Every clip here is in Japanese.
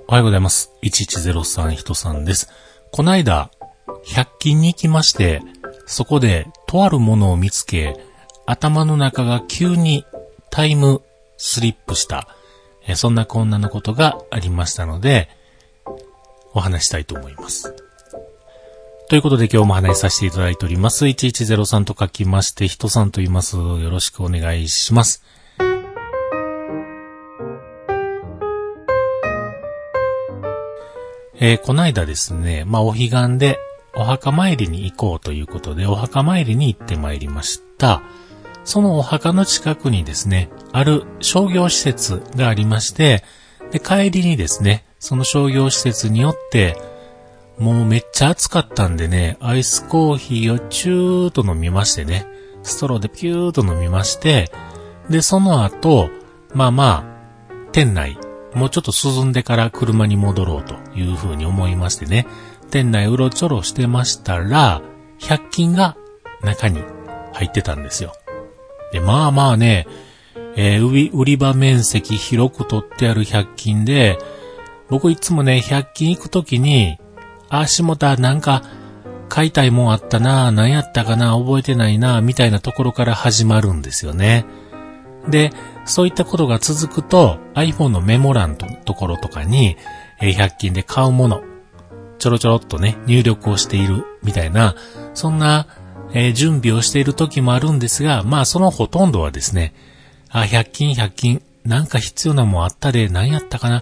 おはようございます。1103人さんです。こないだ、100均に行きまして、そこでとあるものを見つけ、頭の中が急にタイムスリップした、そんなこんなのことがありましたので、お話したいと思います。ということで今日も話しさせていただいております。1103と書きまして、人さんと言います。よろしくお願いします。こないだですね、お彼岸でお墓参りに行こうということで、お墓参りに行ってまいりました。そのお墓の近くにですね、ある商業施設がありまして、で、帰りにですね、その商業施設によって、もうめっちゃ暑かったんでね、アイスコーヒーをチューと飲みましてね、ストローでピューと飲みまして、で、その後、店内、もうちょっと涼んでから車に戻ろうというふうに思いましてね、店内うろちょろしてましたら、100均が中に入ってたんですよ。で、売り場面積広く取ってある100均で、僕いつもね、100均行くときに、下田なんか買いたいもんあったな、何やったかな、覚えてないな、みたいなところから始まるんですよね。で、そういったことが続くと iPhone のメモ欄のところとかに100均で買うものちょろちょろっとね入力をしているみたいなそんな準備をしている時もあるんですが、そのほとんどはですね、100均なんか必要なもんあったで何やったか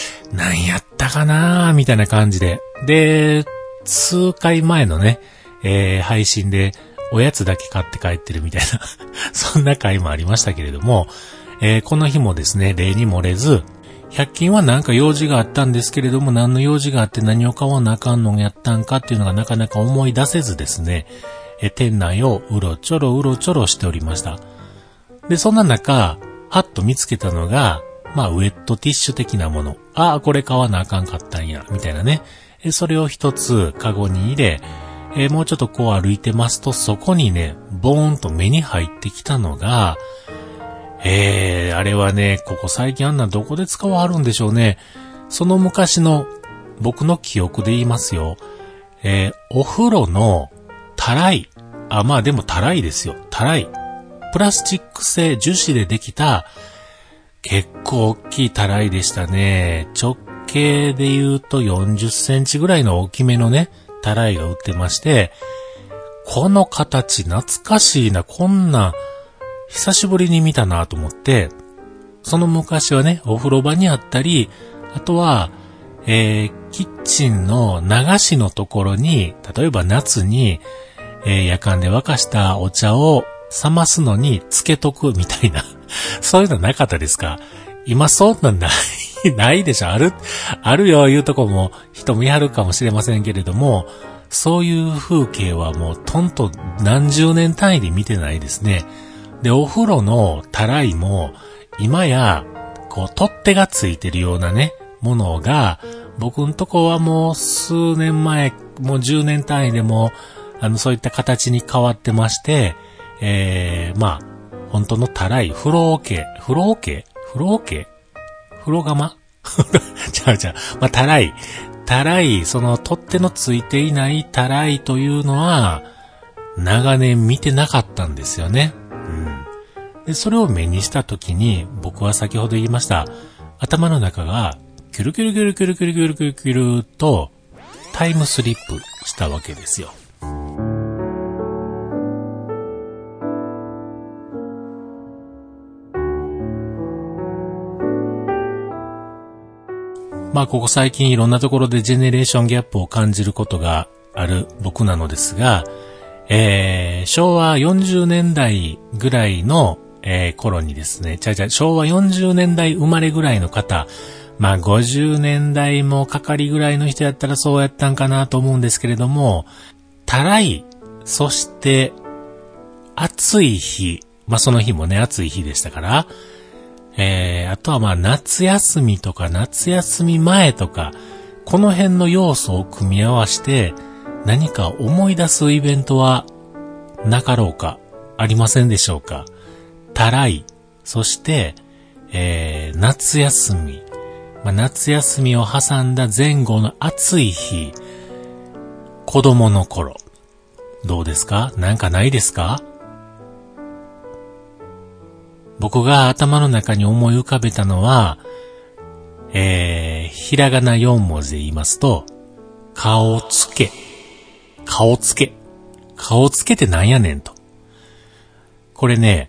なみたいな感じで、で数回前のね、配信でおやつだけ買って帰ってるみたいなそんな回もありましたけれども、この日もですね、例に漏れず、100均はなんか用事があったんですけれども、何の用事があって何を買わなあかんのやったんかっていうのがなかなか思い出せずですね、店内をうろちょろしておりました。で、そんな中、はっと見つけたのが、ウェットティッシュ的なもの。これ買わなあかんかったんや、みたいなね。それを一つカゴに入れ、もうちょっとこう歩いてますと、そこにね、ボーンと目に入ってきたのが、あれはね、ここ最近どこで使わはるんでしょうね。その昔の僕の記憶で言いますよ。お風呂のたらい。でもたらいですよ。たらい。プラスチック製樹脂でできた、結構大きいたらいでしたね。直径で言うと40センチぐらいの大きめのね、たらいが売ってまして、この形懐かしいな、こんな久しぶりに見たなと思って、その昔はね、お風呂場にあったり、あとは、キッチンの流しのところに、例えば夏に、夜間で沸かしたお茶を冷ますのにつけとくみたいな、そういうのなかったですか？今そんなんないでしょ。あるよ、いうとこも人もいはるかもしれませんけれども、そういう風景はもうとんと何十年単位で見てないですね。で、お風呂のたらいも、今や、取っ手がついてるようなね、ものが、僕んとこはもう数年前、もう10年単位でも、そういった形に変わってまして、本当のたらい、風呂釜たらい、その取っ手のついていないたらいというのは、長年見てなかったんですよね。で、それを目にしたときに、僕は先ほど言いました、頭の中が、キュルキュルキュルキュルキュルキュルキュルキュルと、タイムスリップしたわけですよ。ここ最近いろんなところでジェネレーションギャップを感じることがある僕なのですが、昭和40年代ぐらいの、頃にですね、昭和40年代生まれぐらいの方、50年代もかかりぐらいの人やったらそうやったんかなと思うんですけれども、たらい、そして暑い日、その日もね暑い日でしたから、あとは夏休みとか夏休み前とか、この辺の要素を組み合わせて何か思い出すイベントはなかろうか、ありませんでしょうか。たらい、そして、夏休み。 夏休みを挟んだ前後の暑い日、子供の頃、どうですか？なんかないですか？僕が頭の中に思い浮かべたのは、ひらがな4文字で言いますと、顔つけってなんやねんと。これね、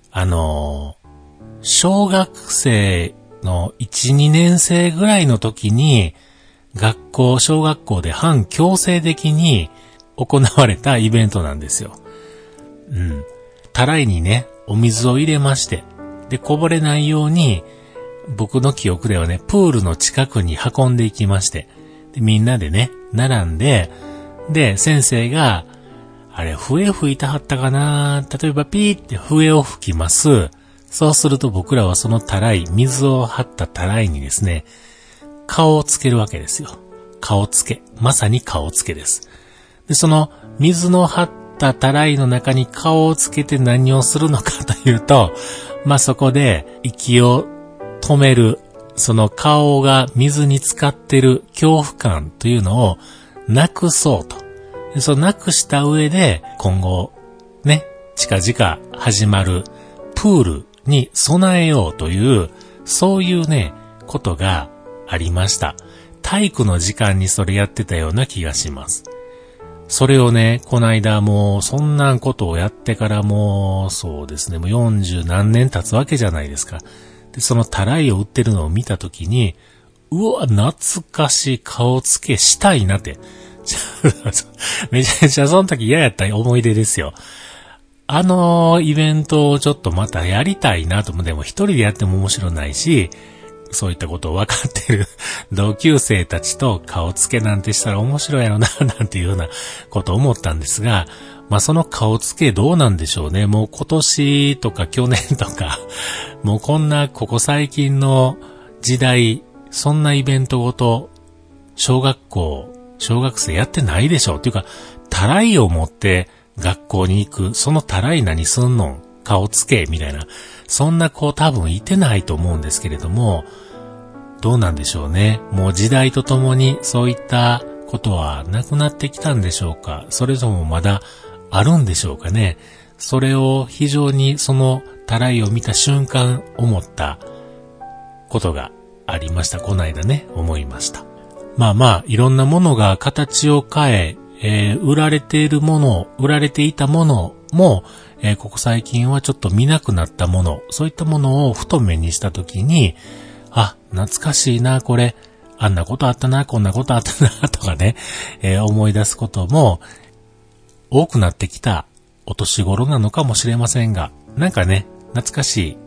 小学生の1、2年生ぐらいの時に、小学校で半強制的に行われたイベントなんですよ。たらいにね、お水を入れまして、で、こぼれないように、僕の記憶ではね、プールの近くに運んでいきまして、でみんなでね、並んで、で、先生が、あれ、笛吹いたはったかな？例えばピーって笛を吹きます。そうすると僕らはそのたらい、水を張ったたらいにですね、顔をつけるわけですよ。顔つけ。まさに顔つけです。で、その水の張ったたらいの中に顔をつけて何をするのかというと、そこで息を止める、その顔が水に浸かってる恐怖感というのをなくそうと。でそのなくした上で、今後、ね、近々始まるプールに備えようという、そういうね、ことがありました。体育の時間にそれやってたような気がします。それをね、この間もう、そんなことをやってからもう、そうですね、もう40何年経つわけじゃないですか。で、そのたらいを売ってるのを見たときに、うわ、懐かしい顔つけしたいなって。めちゃめちゃその時嫌やった思い出ですよ。イベントをちょっとまたやりたいなと。でも一人でやっても面白ないし、そういったことを分かってる同級生たちと顔つけなんてしたら面白いやろな、なんていうようなことを思ったんですが、その顔つけどうなんでしょうね。もう今年とか去年とか、もうここ最近の時代、そんなイベントごと、小学生やってないでしょう。っていうか、たらいを持って学校に行く、そのたらい何すんの？顔つけみたいな。そんな子多分いてないと思うんですけれども、どうなんでしょうね。もう時代とともにそういったことはなくなってきたんでしょうか。それともまだあるんでしょうかね。それを非常にそのたらいを見た瞬間思ったことがありました。この間ね、思いました。いろんなものが形を変え、売られていたものも、ここ最近はちょっと見なくなったもの、そういったものをふと目にしたときに、懐かしいな、これ、あんなことあったな、こんなことあったな、とかね、思い出すことも多くなってきたお年頃なのかもしれませんが、なんかね、懐かしい、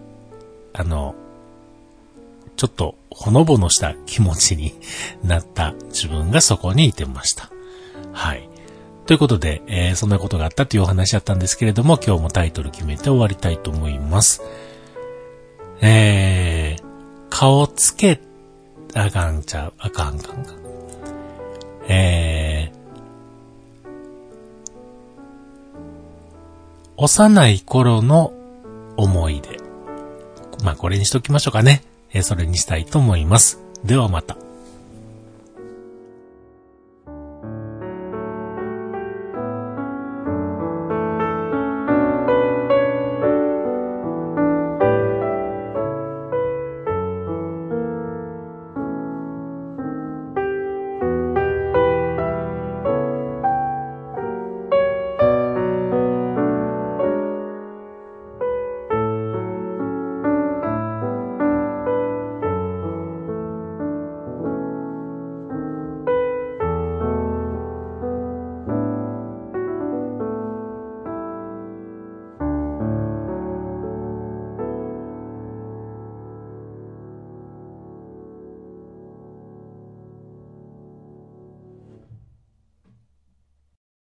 ちょっとほのぼのした気持ちになった自分がそこにいてました。はい。ということで、そんなことがあったというお話だったんですけれども、今日もタイトル決めて終わりたいと思います。顔つけ、あかん。幼い頃の思い出。これにしときましょうかね。それにしたいと思います。ではまた。